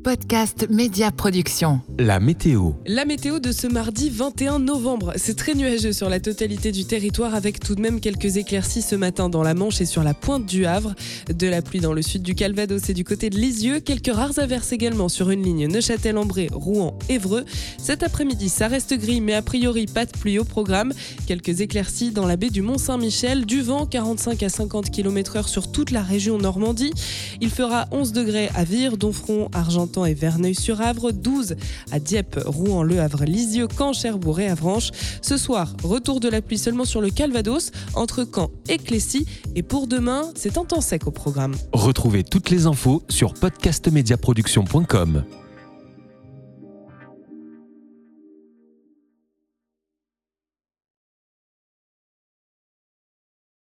Podcast Média Production. La météo. La météo de ce mardi 21 novembre. C'est très nuageux sur la totalité du territoire avec tout de même quelques éclaircies ce matin dans la Manche et sur la pointe du Havre. De la pluie dans le sud du Calvados et du côté de Lisieux. Quelques rares averses également sur une ligne Neuchâtel-en-Bray, Rouen, Évreux. Cet après-midi, ça reste gris mais a priori pas de pluie au programme. Quelques éclaircies dans la baie du Mont-Saint-Michel. Du vent 45 à 50 km/h sur toute la région Normandie. Il fera 11 degrés à Vire, Domfront, Argentan et Verneuil-sur-Avre, 12 à Dieppe, Rouen, Le Havre, Lisieux, Caen, Cherbourg et Avranches. Ce soir, retour de la pluie seulement sur le Calvados, entre Caen et Clécy. Et pour demain, c'est un temps sec au programme. Retrouvez toutes les infos sur podcastmediaproduction.com.